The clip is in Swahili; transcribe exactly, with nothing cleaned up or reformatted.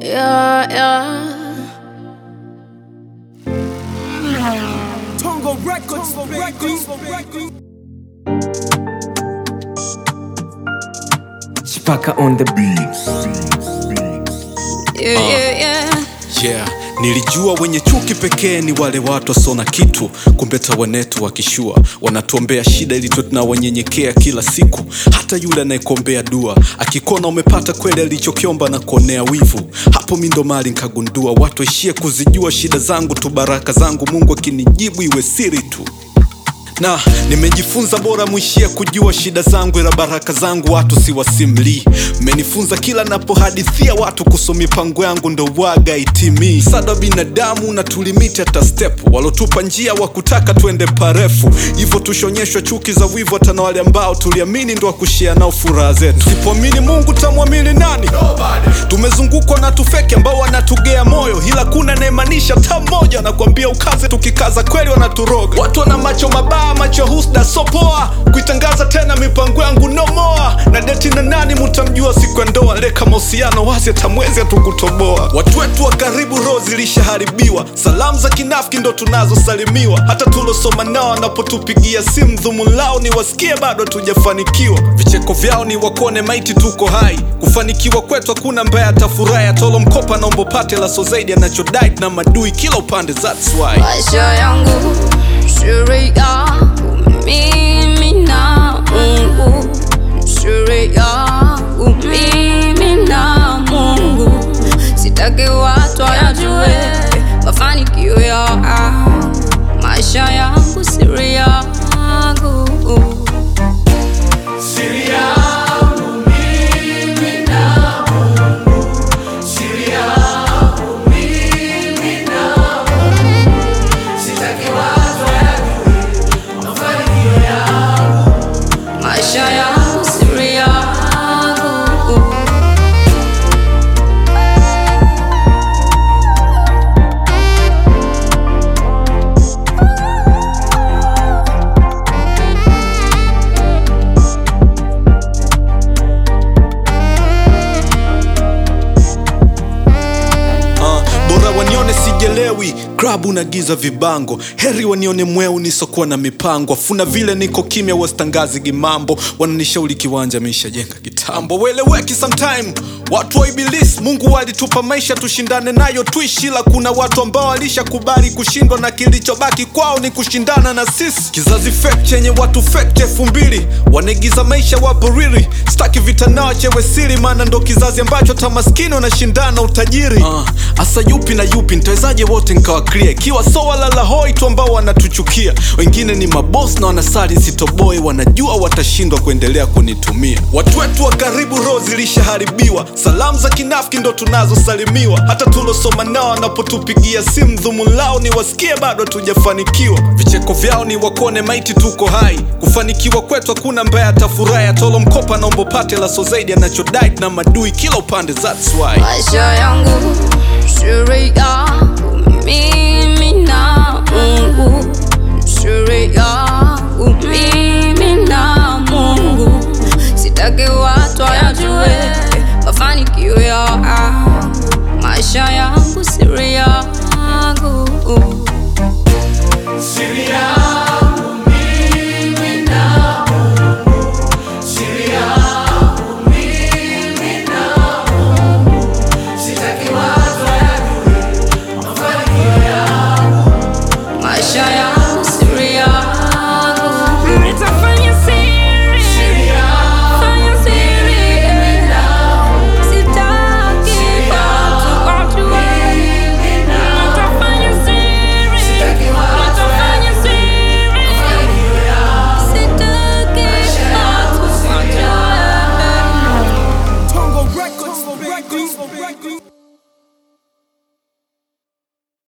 Yeah, yeah. Tongo Records, Records, Records. Chipaka on the beats. Yeah, yeah, yeah. Yeah, nilijua wenye chuki pekee ni wale watu wasona kitu. Kumbe tawanetu wakishua wanatuombea shida ili tunawanyenyekea kila siku. Hata yule anayekuombea dua akikona umepata kweli alichokiomba na kuonea wivu. Hapo mimi ndo mali nikagundua watu waishie kuzijua shida zangu tu, baraka zangu Mungu akinijibu iwe siri tu. Na nimejifunza bora muishia kujua shida zangu ila baraka zangu watu siwasimli. Mmenifunza kila napohadithia watu kuhusu mipango yangu ndo waga itimi. Sada binadamu na tulimiti hata step, walotupa njia wakutaka tuende parefu. Hivyo tushonyeshwa chuki za wivu hata na wale ambao tuliamini ndo wakushia nao furaha zetu. Sipoamini Mungu tamuamini nani? Nobody. Tumezungukwa na tufeki ambao wanatugea moyo, ila kuna naemanisha ta mmoja anakuambia ukaze, tukikaza kweli wanaturoga. Watu wana macho mabaya, macho husda sopoa, kuitangaza tena mipango yangu no more. Na deti na nani mutamjua siku ya ndoa, leka mahusiano wazi atamwezi atukutoboa. Watu wetu wa karibu roho zilishaharibiwa, salamu za kinafiki ndo tunazo salimiwa. Hata tulosoma nao wanapotupigia simu dhumuni lao ni wasikie bado tujafanikiwa. Vicheko vyao ni wakone maiti tuko hai, kufanikiwa kwetu hakuna mbaya atafurahi. Atolo mkopa na umbopate la so zaidi anachodai na madui kila upande, that's why maisha yangu siri yangu mimi na Mungu, siri yangu mimi na Mungu. Sitaki watu wayajue mafanikio ya maisha yangu, siri yangu. Siri yangu mimi na Mungu, siri yangu mimi na Mungu. Sitaki watu wayajue mafanikio yangu, Maisha yangu, siri yangu. wanione sijelewi, krabu na giza vibango. Heri wanione mweu nisokuwa na mipango. Afuna vile niko kimya wasitangazi gimambo, wananishauri kiwanja misha jenga kitambo. Weleweki sometime, watu wa ibilisi. Mungu walitupa maisha tushindane nayo tuishi, ila kuna watu ambao walisha kubali kushindwa na kilichobaki kwao ni kushindana na sisi. Kizazi fake chenye watu fake elfu mbili, wanaigiza maisha wapo riri. Staki vita nao chewe siri, maana ndo kizazi ambacho tamaskini wanashindana utajiri. uh, Asa yupi na yupi nitawezaje wote nikawa clear, ikiwa so walala hoi tu ambao wanatuchukia. Wengine ni maboss na wanasali sitoboy, wanajua watashindwa kuendelea kunitumia. Watu wetu wa karibu roho zilishaharibiwa, salamu za kinafiki ndo tunazo salimiwa. Hata tulosoma nao wanapotupigia simu dhumuni lao ni wasikie bado tujafanikiwa. Vicheko vyao ni wakone maiti tuko hai, kufanikiwa kwetu hakuna mbaya atafurahi. Atolo mkopa na umbopate la so zaidi anachodai na madui kila upande, that's why maisha yangu siri yangu mimi na Mungu, siri yangu mimi na Mungu. Sitaki watu wayajue mafanikio ya maisha yangu, siri yangu. siri yangu.